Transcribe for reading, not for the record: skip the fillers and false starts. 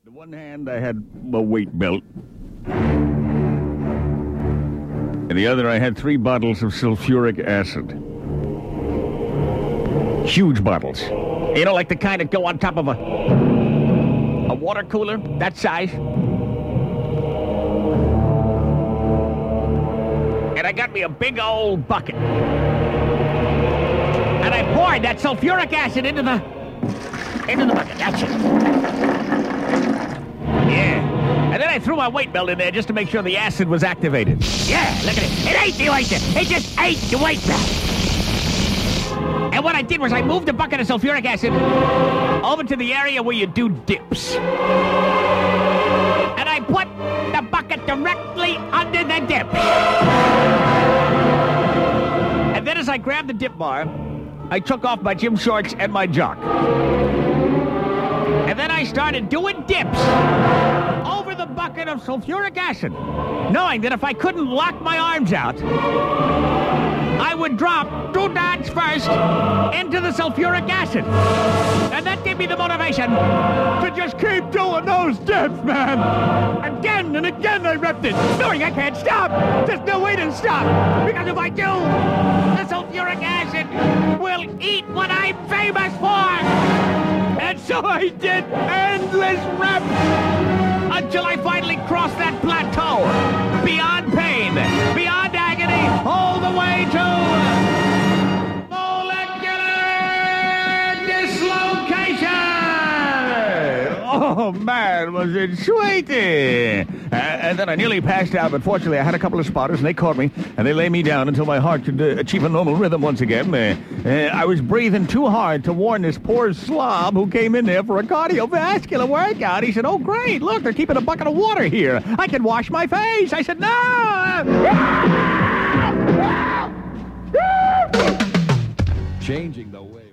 the one hand, I had a weight belt. In the other, I had 3 bottles of sulfuric acid. Huge bottles. You know, like the kind that go on top of a water cooler, that size. And I got me a big old bucket. And I poured that sulfuric acid into the bucket. That's it. Yeah. And then I threw my weight belt in there just to make sure the acid was activated. Yeah, look at it. It ate the weight belt. It just ate the weight belt. And what I did was I moved the bucket of sulfuric acid over to the area where you do dips. And I put the bucket directly under the dip. And then as I grabbed the dip bar, I took off my gym shorts and my jock. And then I started doing dips over the bucket of sulfuric acid, knowing that if I couldn't lock my arms out, I would drop 2 dots first into the sulfuric acid. And that gave me the motivation to just keep doing those dips, man. Again and again I repped it, knowing I can't stop. There's no way to stop. Because if I do, the sulfuric acid will eat what I'm famous for. And so I did endless reps until I finally crossed that plateau. Beyond pain, beyond agony, all the way to molecular dislocation. Oh, man, was it sweet. And then I nearly passed out, but fortunately I had a couple of spotters, and they caught me, and they lay me down until my heart could achieve a normal rhythm once again. I was breathing too hard to warn this poor slob who came in there for a cardiovascular workout. He said, "Oh, great, look, they're keeping a bucket of water here. I can wash my face." I said, "No!" Changing the way.